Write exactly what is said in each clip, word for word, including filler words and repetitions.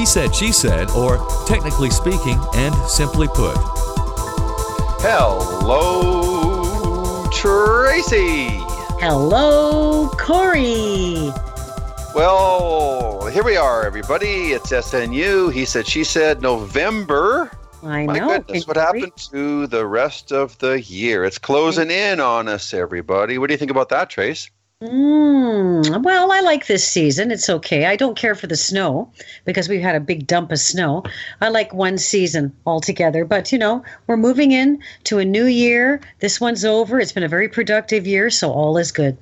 He Said, She Said, or Technically Speaking and Simply Put. Hello, Tracy. Hello, Corey. Well, here we are, everybody. It's S N U, He Said, She Said, November. I My know. goodness, what happened to the rest of the year? It's closing in on us, everybody. What do you think about that, Trace? Mm, well, I like this season. It's okay. I don't care for the snow because we've had a big dump of snow. I like one season altogether. But, you know, we're moving in to a new year. This one's over. It's been a very productive year, so all is good.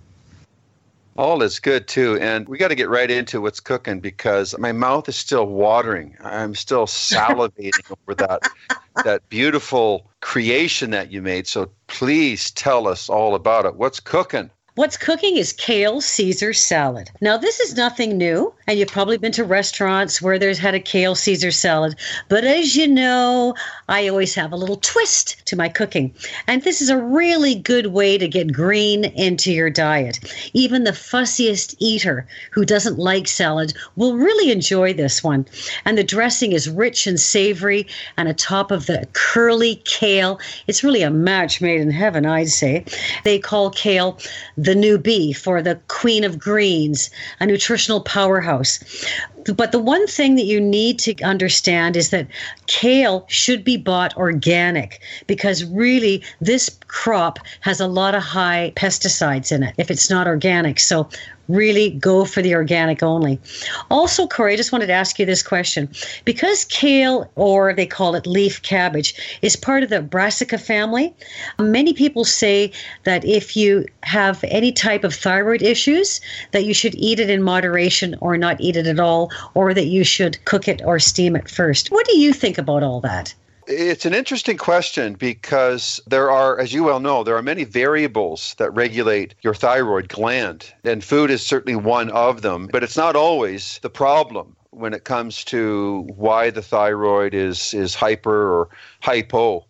All is good, too. And we got to get right into what's cooking because my mouth is still watering. I'm still salivating over that, that beautiful creation that you made. So please tell us all about it. What's cooking? What's cooking is kale Caesar salad. Now, this is nothing new, and you've probably been to restaurants where there's had a kale Caesar salad. But as you know, I always have a little twist to my cooking. And this is a really good way to get green into your diet. Even the fussiest eater who doesn't like salad will really enjoy this one. And the dressing is rich and savory, and atop of the curly kale, it's really a match made in heaven, I'd say. They call kale the new beef or the queen of greens, a nutritional powerhouse. But the one thing that you need to understand is that kale should be bought organic because really this crop has a lot of high pesticides in it if it's not organic. So really go for the organic only. Also, Corey, I just wanted to ask you this question. Because kale, or they call it leaf cabbage, is part of the brassica family, many people say that if you have any type of thyroid issues, that you should eat it in moderation or not eat it at all, or that you should cook it or steam it first. What do you think about all that? It's an interesting question because there are, as you well know, there are many variables that regulate your thyroid gland, and food is certainly one of them, but it's not always the problem when it comes to why the thyroid is, is hyper or hypo.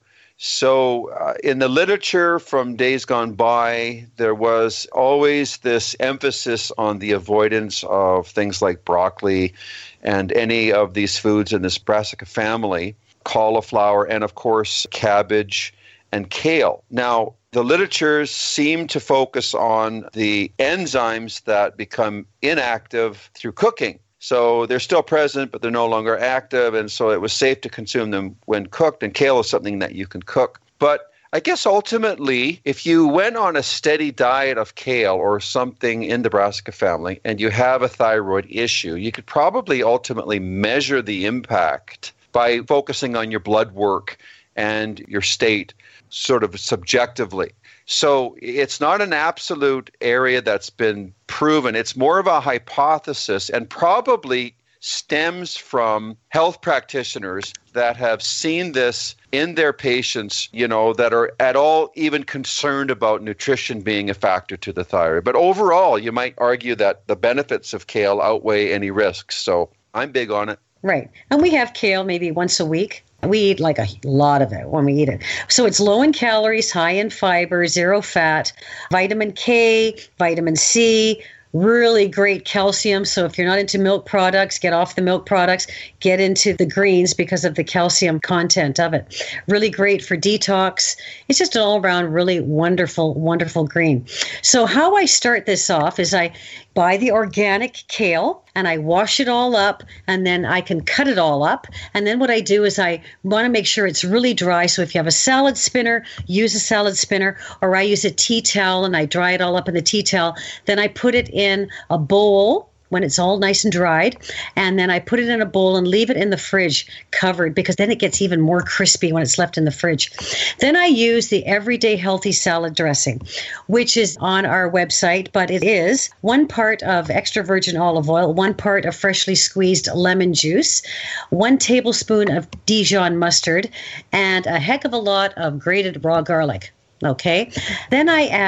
So uh, in the literature from days gone by, there was always this emphasis on the avoidance of things like broccoli and any of these foods in this brassica family, cauliflower, and of course, cabbage and kale. Now, the literatures seem to focus on the enzymes that become inactive through cooking. So they're still present, but they're no longer active, and so it was safe to consume them when cooked, and kale is something that you can cook. But I guess ultimately, if you went on a steady diet of kale or something in the brassica family and you have a thyroid issue, you could probably ultimately measure the impact by focusing on your blood work and your state sort of subjectively. So it's not an absolute area that's been proven. It's more of a hypothesis and probably stems from health practitioners that have seen this in their patients, you know, that are at all even concerned about nutrition being a factor to the thyroid. But overall, you might argue that the benefits of kale outweigh any risks. So I'm big on it. Right. And we have kale maybe once a week. We eat like a lot of it when we eat it. So it's low in calories, high in fiber, zero fat, vitamin K, vitamin C, really great calcium. So if you're not into milk products, get off the milk products, get into the greens because of the calcium content of it. Really great for detox. It's just an all-around really wonderful, wonderful green. So how I start this off is I buy the organic kale and I wash it all up, and then I can cut it all up. And then what I do is I want to make sure it's really dry. So if you have a salad spinner, use a salad spinner, or I use a tea towel and I dry it all up in the tea towel. Then I put it in a bowl when it's all nice and dried, and then I put it in a bowl and leave it in the fridge covered, because then it gets even more crispy when it's left in the fridge. Then I use the Everyday Healthy Salad Dressing, which is on our website, but it is one part of extra virgin olive oil, one part of freshly squeezed lemon juice, one tablespoon of Dijon mustard, and a heck of a lot of grated raw garlic. Okay. Then I add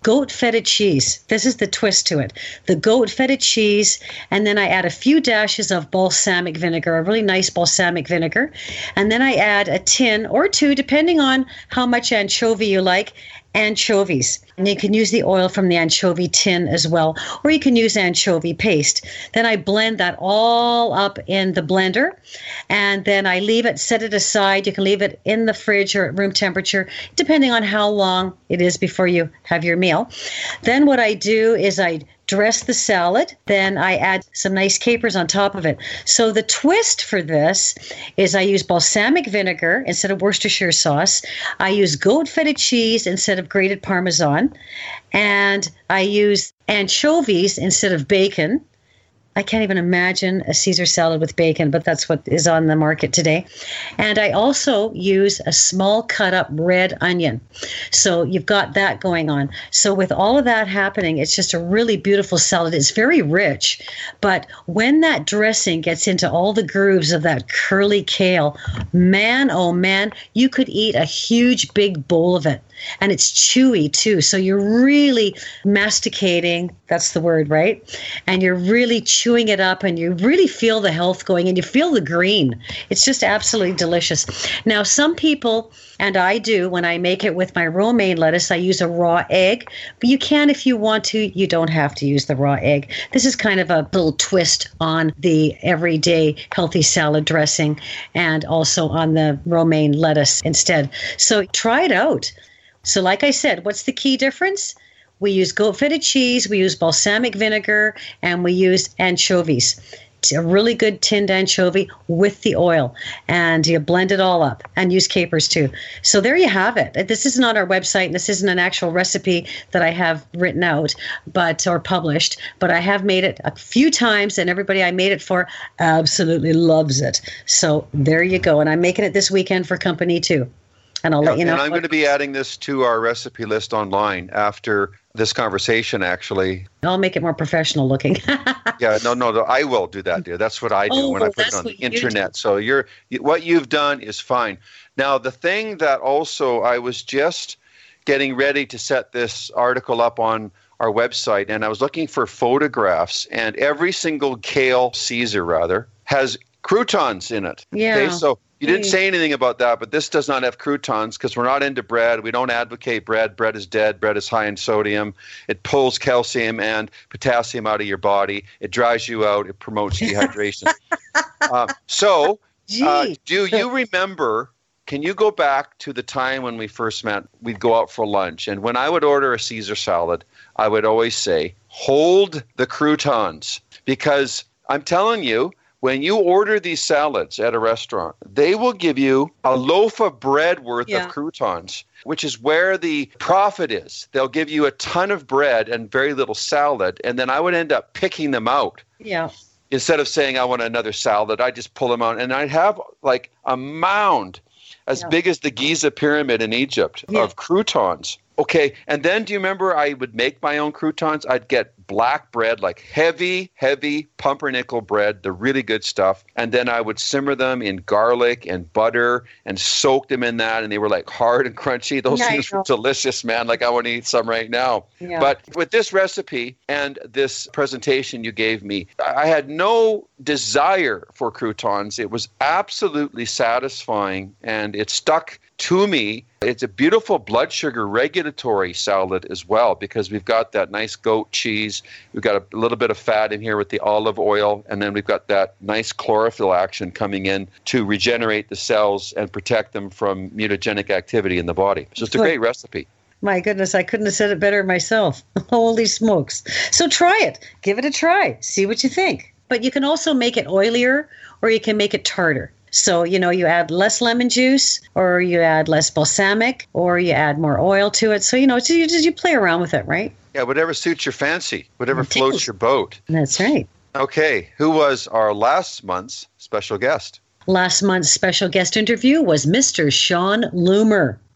goat feta cheese. This is the twist to it. The goat feta cheese, and then I add a few dashes of balsamic vinegar, a really nice balsamic vinegar. And then I add a tin or two, depending on how much anchovy you like, anchovies. And you can use the oil from the anchovy tin as well, or you can use anchovy paste. Then I blend that all up in the blender, and then I leave it, set it aside. You can leave it in the fridge or at room temperature, depending on how long it is before you have your meal. Then what I do is I dress the salad, then I add some nice capers on top of it. So the twist for this is I use balsamic vinegar instead of Worcestershire sauce. I use goat feta cheese instead of grated Parmesan. And I use anchovies instead of bacon. I can't even imagine a Caesar salad with bacon, but that's what is on the market today. And I also use a small cut up red onion. So you've got that going on. So with all of that happening, it's just a really beautiful salad. It's very rich, but when that dressing gets into all the grooves of that curly kale, man, oh man, you could eat a huge big bowl of it. And it's chewy too. So you're really masticating, that's the word, right? And you're really chewing it up, and you really feel the health going, and you feel the green. It's just absolutely delicious. Now, some people, and I do, when I make it with my romaine lettuce, I use a raw egg. But you can if you want to. You don't have to use the raw egg. This is kind of a little twist on the everyday healthy salad dressing, and also on the romaine lettuce instead. So try it out. So like I said, what's the key difference? We use goat feta cheese, we use balsamic vinegar, and we use anchovies. It's a really good tinned anchovy with the oil. And you blend it all up, and use capers too. So there you have it. This isn't on our website, and this isn't an actual recipe that I have written out but or published, but I have made it a few times, and everybody I made it for absolutely loves it. So there you go. And I'm making it this weekend for company too. And I'll yeah, let you know. And I'm going to be adding this to our recipe list online after this conversation, actually. I'll make it more professional looking. yeah, no, no, no, I will do that, dear. That's what I do oh, when I put it on the internet. Do. So you're what you've done is fine. Now, the thing that also I was just getting ready to set this article up on our website, and I was looking for photographs, and every single kale Caesar, rather, has croutons in it. Yeah. Okay, so you didn't say anything about that, but this does not have croutons because we're not into bread. We don't advocate bread. Bread is dead. Bread is high in sodium. It pulls calcium and potassium out of your body. It dries you out. It promotes dehydration. uh, so uh, do you remember, can you go back to the time when we first met? We'd go out for lunch. And when I would order a Caesar salad, I would always say, hold the croutons. Because I'm telling you, when you order these salads at a restaurant, they will give you a loaf of bread worth yeah. of croutons, which is where the profit is. They'll give you a ton of bread and very little salad, and then I would end up picking them out. Yeah. Instead of saying I want another salad, I just pull them out, and I'd have like a mound as yeah. big as the Giza pyramid in Egypt yeah. of croutons. Okay, and then do you remember I would make my own croutons? I'd get black bread, like heavy, heavy pumpernickel bread, the really good stuff. And then I would simmer them in garlic and butter and soak them in that. And they were like hard and crunchy. Those yeah, things were delicious, man. Like I want to eat some right now. Yeah. But with this recipe and this presentation you gave me, I had no desire for croutons. It was absolutely satisfying, and it stuck to me. It's a beautiful blood sugar regulatory salad as well, because we've got that nice goat cheese. We've got a little bit of fat in here with the olive oil, and then we've got that nice chlorophyll action coming in to regenerate the cells and protect them from mutagenic activity in the body. So it's a great recipe. My goodness, I couldn't have said it better myself. Holy smokes. So try it. Give it a try. See what you think. But you can also make it oilier, or you can make it tartar. So, you know, you add less lemon juice, or you add less balsamic, or you add more oil to it. So, you know, so you just you play around with it, right? Yeah, whatever suits your fancy, whatever floats your boat. That's right. Okay, who was our last month's special guest? Last month's special guest interview was Mister Sean Loomer.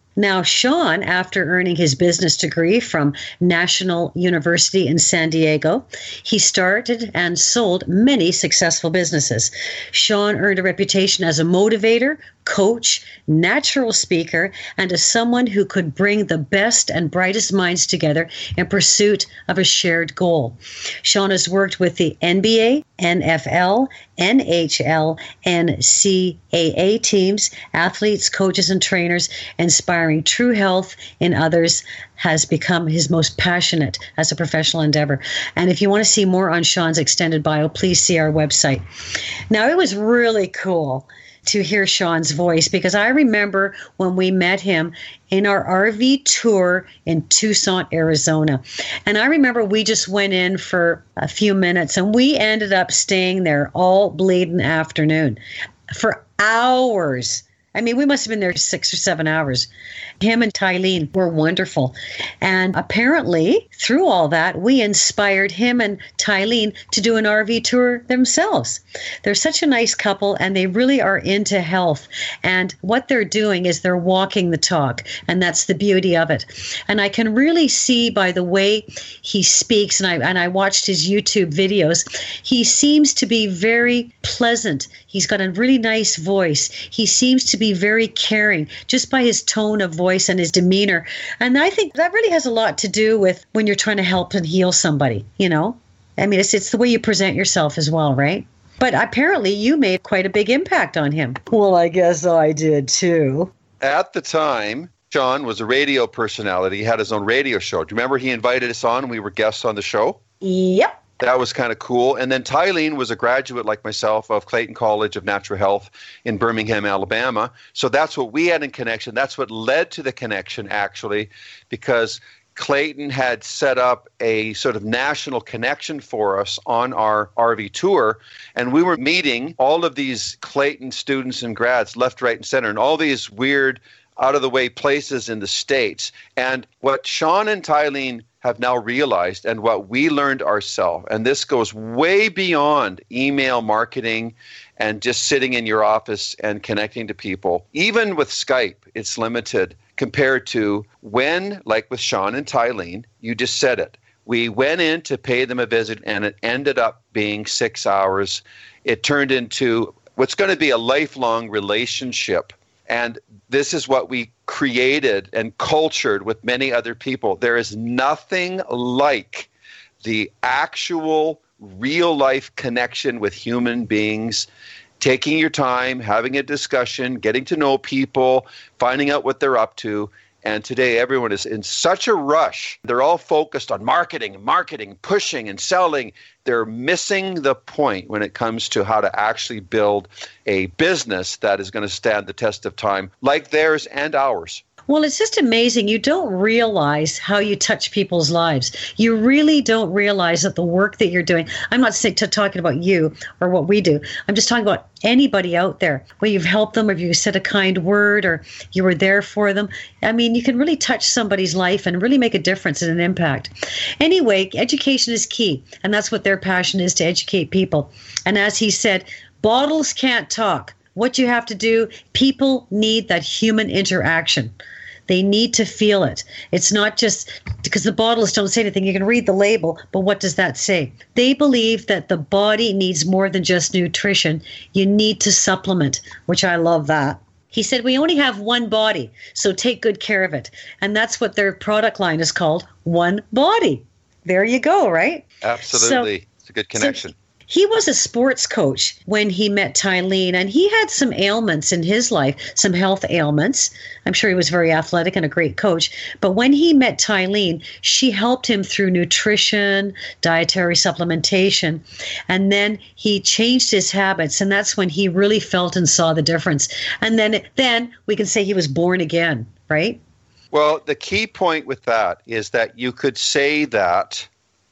Now, Sean, after earning his business degree from National University in San Diego, he started and sold many successful businesses. Sean earned a reputation as a motivator, coach, natural speaker, and as someone who could bring the best and brightest minds together in pursuit of a shared goal. Sean has worked with the N B A, N F L, N H L, and C A A teams, athletes, coaches, and trainers. Inspiring true health in others has become his most passionate as a professional endeavor. And if you want to see more on Sean's extended bio, please see our website. Now, it was really cool to hear Sean's voice, because I remember when we met him in our R V tour in Tucson, Arizona. And I remember we just went in for a few minutes and we ended up staying there all bleeding afternoon for hours. I mean, we must have been there six or seven hours. Him and Tylene were wonderful. And apparently, through all that, we inspired him and Tylene to do an R V tour themselves. They're such a nice couple, and they really are into health. And what they're doing is they're walking the talk, and that's the beauty of it. And I can really see by the way he speaks, and I and I watched his YouTube videos, he seems to be very pleasant. He's got a really nice voice. He seems to be very caring just by his tone of voice and his demeanor. And I think that really has a lot to do with when you're trying to help and heal somebody, you know? I mean, it's it's the way you present yourself as well, right? But apparently you made quite a big impact on him. Well, I guess I did too. At the time, Sean was a radio personality. He had his own radio show. Do you remember he invited us on and we were guests on the show? Yep. That was kind of cool. And then Tylene was a graduate like myself of Clayton College of Natural Health in Birmingham, Alabama. So that's what we had in connection. That's what led to the connection, actually, because Clayton had set up a sort of national connection for us on our R V tour. And we were meeting all of these Clayton students and grads left, right, and center, and all these weird, out-of-the-way places in the States. And what Sean and Tylene have now realized, and what we learned ourselves, and this goes way beyond email marketing and just sitting in your office and connecting to people. Even with Skype, it's limited compared to when, like with Sean and Tylene, you just said it. We went in to pay them a visit, and it ended up being six hours. It turned into what's going to be a lifelong relationship. And this is what we created and cultured with many other people. There is nothing like the actual real-life connection with human beings, taking your time, having a discussion, getting to know people, finding out what they're up to. And today everyone is in such a rush. They're all focused on marketing, marketing, pushing and selling. They're missing the point when it comes to how to actually build a business that is going to stand the test of time, like theirs and ours. Well, it's just amazing. You don't realize how you touch people's lives. You really don't realize that the work that you're doing, I'm not saying to talking about you or what we do. I'm just talking about anybody out there where you've helped them, or you said a kind word, or you were there for them. I mean, you can really touch somebody's life and really make a difference and an impact. Anyway, education is key, and that's what their passion is, to educate people. And as he said, bottles can't talk. What you have to do, people need that human interaction. They need to feel it. It's not just because the bottles don't say anything. You can read the label, but what does that say? They believe that the body needs more than just nutrition. You need to supplement, which I love that. He said, we only have one body, so take good care of it. And that's what their product line is called, One Body. There you go, right? Absolutely. So, it's a good connection. So he was a sports coach when he met Tylene, and he had some ailments in his life, some health ailments. I'm sure he was very athletic and a great coach. But when he met Tylene, she helped him through nutrition, dietary supplementation, and then he changed his habits, and that's when he really felt and saw the difference. And then, then we can say he was born again, right? Well, the key point with that is that you could say that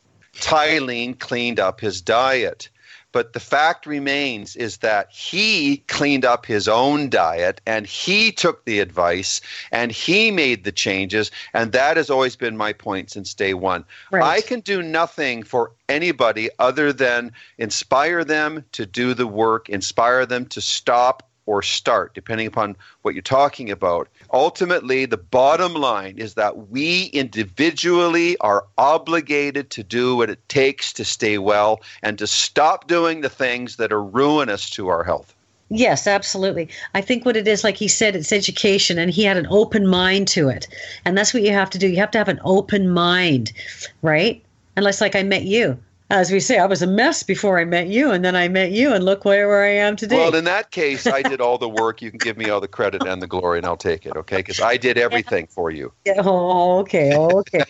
Tylene cleaned up his diet. But the fact remains is that he cleaned up his own diet, and he took the advice, and he made the changes. And that has always been my point since day one. Right. I can do nothing for anybody other than inspire them to do the work, inspire them to stop or start, depending upon what you're talking about. Ultimately, the bottom line is that we individually are obligated to do what it takes to stay well and to stop doing the things that are ruinous to our health. Yes, absolutely. I think what it is, like he said, it's education, and he had an open mind to it. And that's what you have to do. You have to have an open mind, right? Unless, like I met you. As we say, I was a mess before I met you, and then I met you, and look where, where I am today. Well, in that case, I did all the work. You can give me all the credit and the glory, and I'll take it, okay? Because I did everything for you. Oh, okay, okay.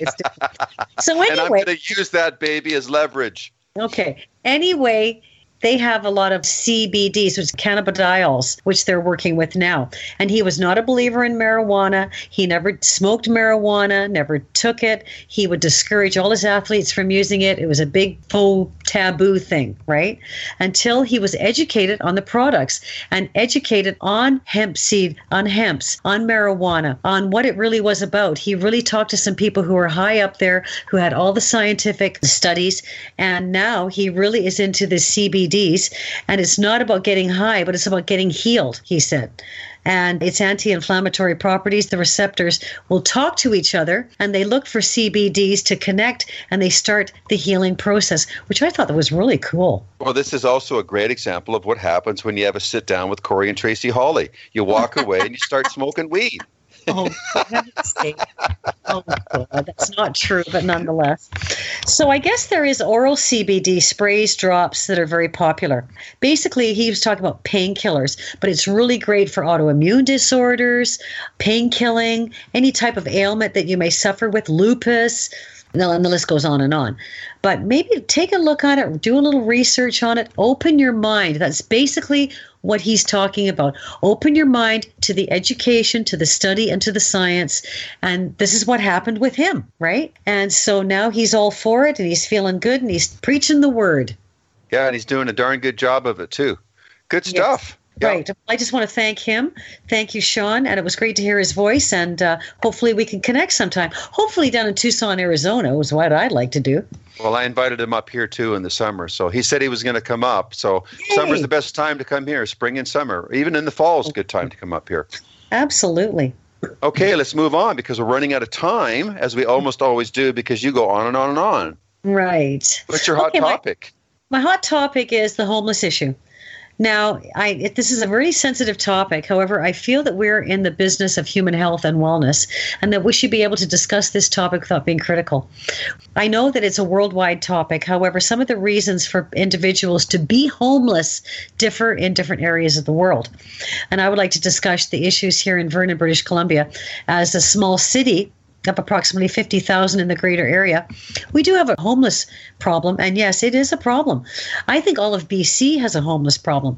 So anyway. And I'm going to use that baby as leverage. Okay. Anyway, they have a lot of C B Ds, which is cannabidiols, which they're working with now. And he was not a believer in marijuana. He never smoked marijuana, never took it. He would discourage all his athletes from using it. It was a big faux taboo thing, right? Until he was educated on the products and educated on hemp seed, on hemps, on marijuana, on what it really was about. He really talked to some people who were high up there, who had all the scientific studies. And now he really is into the C B Ds, and it's not about getting high, but it's about getting healed, he said. And its anti-inflammatory properties, the receptors will talk to each other, and they look for C B Ds to connect, and they start the healing process, which I thought that was really cool. Well, this is also a great example of what happens when you have a sit down with Corey and Tracy Hawley. You walk away and you start smoking weed. Oh, for heaven's sake. Oh, God, that's not true, but nonetheless. So I guess there is oral C B D sprays, drops that are very popular. Basically, he was talking about painkillers, but it's really great for autoimmune disorders, pain killing, any type of ailment that you may suffer with, lupus, and the list goes on and on. But maybe take a look at it, do a little research on it, open your mind. That's basically what he's talking about. Open your mind to the education, to the study, and to the science. And this is what happened with him, right? And so now he's all for it, and he's feeling good, and he's preaching the word. Yeah, and he's doing a darn good job of it, too. Good stuff. Yes. Right. I just want to thank him. Thank you, Sean. And it was great to hear his voice. And uh, hopefully we can connect sometime. Hopefully down in Tucson, Arizona was what I'd like to do. Well, I invited him up here, too, in the summer. So he said he was going to come up. So Yay. Summer's the best time to come here, spring and summer. Even in the fall is a good time to come up here. Absolutely. Okay, let's move on because we're running out of time, as we almost always do, because you go on and on and on. Right. What's your hot okay, topic? My, my hot topic is the homeless issue. Now, I, it, this is a very sensitive topic. However, I feel that we're in the business of human health and wellness, and that we should be able to discuss this topic without being critical. I know that it's a worldwide topic. However, some of the reasons for individuals to be homeless differ in different areas of the world. And I would like to discuss the issues here in Vernon, British Columbia. As a small city of approximately fifty thousand in the greater area, we do have a homeless problem. And yes, it is a problem. I think all of B C has a homeless problem.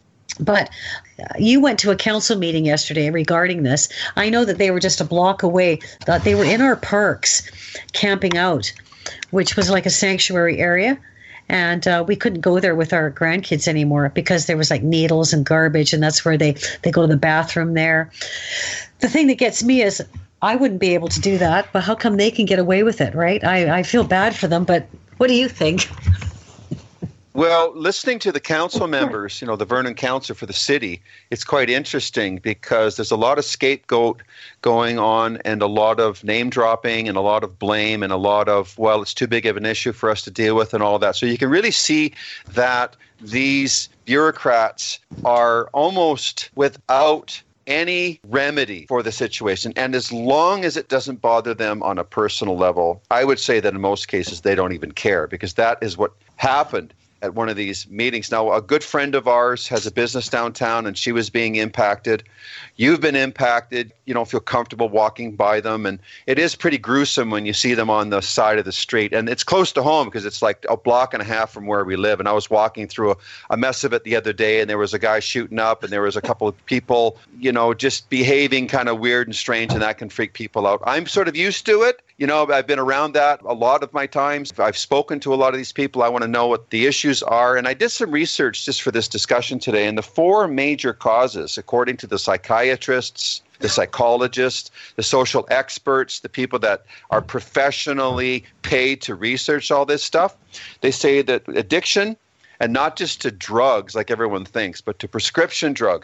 But uh, you went to a council meeting yesterday regarding this. I know that they were just a block away. That they were in our parks camping out, which was like a sanctuary area. And uh, we couldn't go there with our grandkids anymore because there was like needles and garbage. And that's where they, they go to the bathroom there. The thing that gets me is I wouldn't be able to do that, but how come they can get away with it, right? I, I feel bad for them, but what do you think? Well, listening to the council members, you know, the Vernon Council for the city, it's quite interesting because there's a lot of scapegoat going on and a lot of name dropping and a lot of blame and a lot of, well, it's too big of an issue for us to deal with and all that. So you can really see that these bureaucrats are almost without any remedy for the situation. And as long as it doesn't bother them on a personal level, I would say that in most cases they don't even care, because that is what happened at one of these meetings. Now, a good friend of ours has a business downtown and she was being impacted. You've been impacted. You don't feel comfortable walking by them. And it is pretty gruesome when you see them on the side of the street. And it's close to home because it's like a block and a half from where we live. And I was walking through a, a mess of it the other day, and there was a guy shooting up and there was a couple of people, you know, just behaving kind of weird and strange, and that can freak people out. I'm sort of used to it. You know, I've been around that a lot of my times. I've spoken to a lot of these people. I want to know what the issues are. And I did some research just for this discussion today. And the four major causes, according to the psychiatrists, the psychologists, the social experts, the people that are professionally paid to research all this stuff, they say that addiction, and not just to drugs like everyone thinks, but to prescription drugs,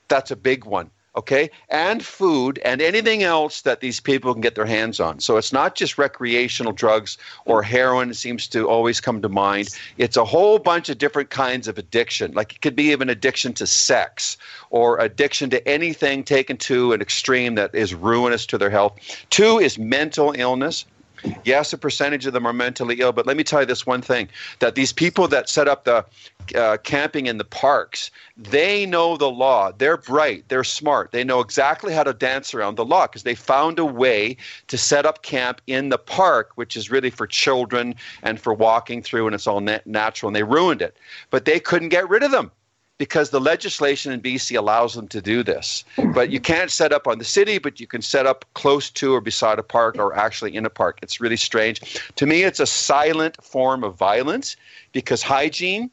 That's a big one. Okay, and food and anything else that these people can get their hands on. So it's not just recreational drugs or heroin seems to always come to mind. It's a whole bunch of different kinds of addiction. Like it could be even addiction to sex or addiction to anything taken to an extreme that is ruinous to their health. Two is mental illness. Yes, a percentage of them are mentally ill, but let me tell you this one thing, that these people that set up the uh, camping in the parks, they know the law. They're bright. They're smart. They know exactly how to dance around the law because they found a way to set up camp in the park, which is really for children and for walking through, and it's all nat- natural, and they ruined it. But they couldn't get rid of them, because the legislation in B C allows them to do this. But you can't set up on the city, but you can set up close to or beside a park or actually in a park. It's really strange. To me, it's a silent form of violence because hygiene,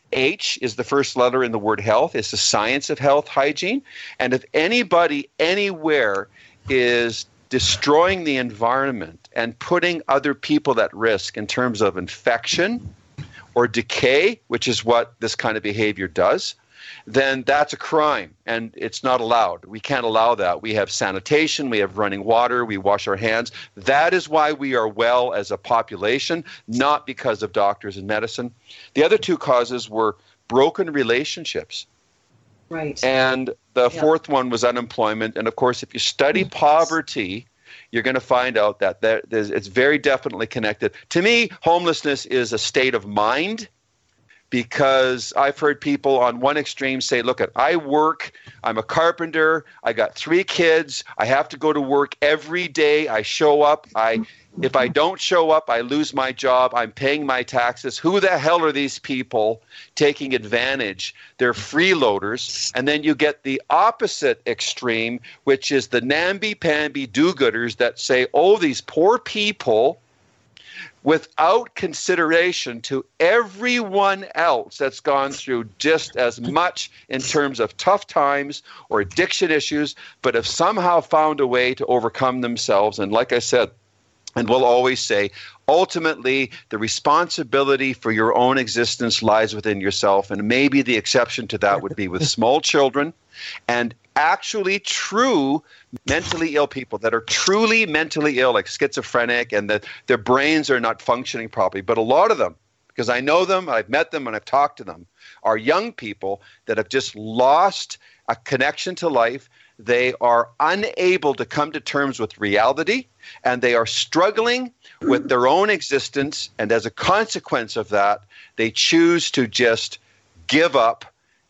H is the first letter in the word health. It's the science of health, hygiene. And if anybody anywhere is destroying the environment and putting other people at risk in terms of infection or decay, which is what this kind of behavior does, then that's a crime and it's not allowed. We can't allow that. We have sanitation, we have running water, we wash our hands. That is why we are well as a population, not because of doctors and medicine. The other two causes were broken relationships. Right. And the Yeah. fourth one was unemployment. And of course, if you study poverty, you're going to find out that there, it's very definitely connected. To me, homelessness is a state of mind, because I've heard people on one extreme say, look, I work, I'm a carpenter, I got three kids, I have to go to work every day, I show up, I if I don't show up, I lose my job, I'm paying my taxes. Who the hell are these people taking advantage? They're freeloaders. And then you get the opposite extreme, which is the namby-pamby do-gooders that say, oh, these poor people, without consideration to everyone else that's gone through just as much in terms of tough times or addiction issues, but have somehow found a way to overcome themselves. And like I said, and we'll always say, ultimately, the responsibility for your own existence lies within yourself. And maybe the exception to that would be with small children and actually true mentally ill people that are truly mentally ill, like schizophrenic, and that their brains are not functioning properly. But a lot of them, because I know them, I've met them, and I've talked to them, are young people that have just lost a connection to life. They are unable to come to terms with reality, and they are struggling with their own existence. And as a consequence of that, they choose to just give up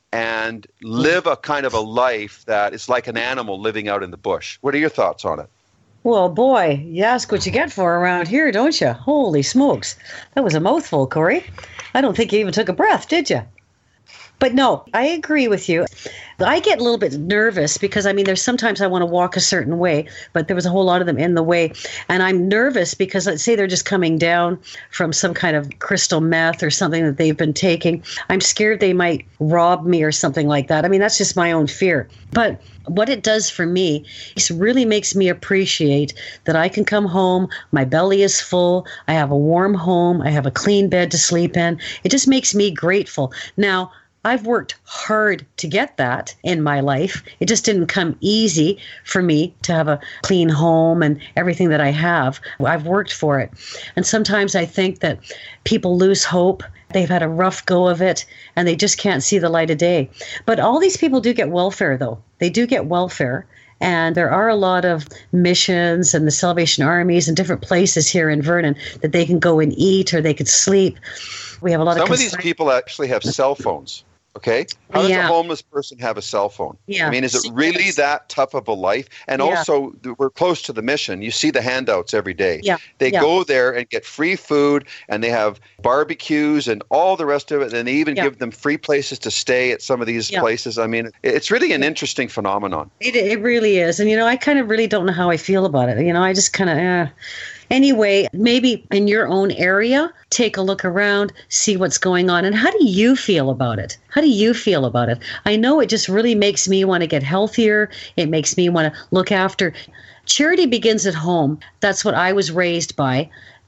and live a kind of a life that is like an animal living out in the bush. What are your thoughts on it? Well, boy, you ask what you get for around here, don't you? Holy smokes. That was a mouthful, Corey. I don't think you even took a breath, did you? But no, I agree with you. I get a little bit nervous because, I mean, there's sometimes I want to walk a certain way, but there was a whole lot of them in the way. And I'm nervous because, let's say they're just coming down from some kind of crystal meth or something that they've been taking. I'm scared they might rob me or something like that. I mean, that's just my own fear. But what it does for me is really makes me appreciate that I can come home, my belly is full, I have a warm home, I have a clean bed to sleep in. It just makes me grateful. Now, I've worked hard to get that in my life. It just didn't come easy for me to have a clean home and everything that I have. I've worked for it. And sometimes I think that people lose hope. They've had a rough go of it and they just can't see the light of day. But all these people do get welfare, though. They do get welfare. And there are a lot of missions and the Salvation Armies and different places here in Vernon that they can go and eat or they could sleep. We have a lot Some of... of these people actually have cell phones. Okay. How does Yeah. a homeless person have a cell phone? Yeah. I mean, is it really that tough of a life? And Yeah. also, th- we're close to the mission. You see the handouts every day. Yeah. They Yeah. go there and get free food, and they have barbecues and all the rest of it. And they even Yeah. give them free places to stay at some of these Yeah. places. I mean, it- it's really an interesting phenomenon. It, it really is. And, you know, I kind of really don't know how I feel about it. You know, I just kind of, eh. Anyway, maybe in your own area, take a look around, see what's going on. And how do you feel about it? How do you feel about it? I know it just really makes me want to get healthier. It makes me want to look after. Charity begins at home. That's what I was raised by.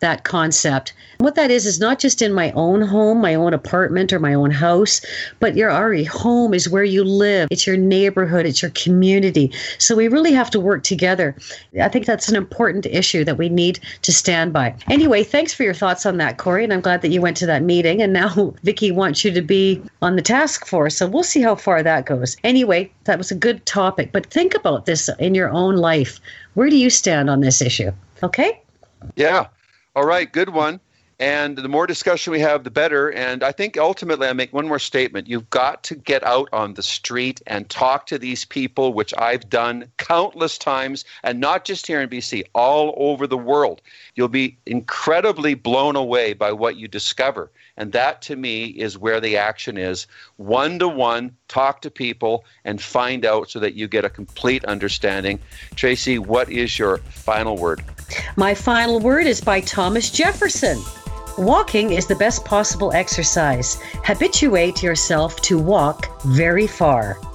that concept. What that is, is not just in my own home, my own apartment, or my own house, but your Ari, home is where you live. It's your neighborhood. It's your community. So we really have to work together. I think that's an important issue that we need to stand by. Anyway, thanks for your thoughts on that, Corey, and I'm glad that you went to that meeting. And now Vicki wants you to be on the task force, so we'll see how far that goes. Anyway, that was a good topic, but think about this in your own life. Where do you stand on this issue? Okay? Yeah. All right. Good one. And the more discussion we have, the better. And I think ultimately I make one more statement. You've got to get out on the street and talk to these people, which I've done countless times, and not just here in B C, all over the world. You'll be incredibly blown away by what you discover. And that, to me, is where the action is. One-to-one, talk to people and find out so that you get a complete understanding. Tracy, what is your final word? My final word is by Thomas Jefferson. Walking is the best possible exercise. Habituate yourself to walk very far.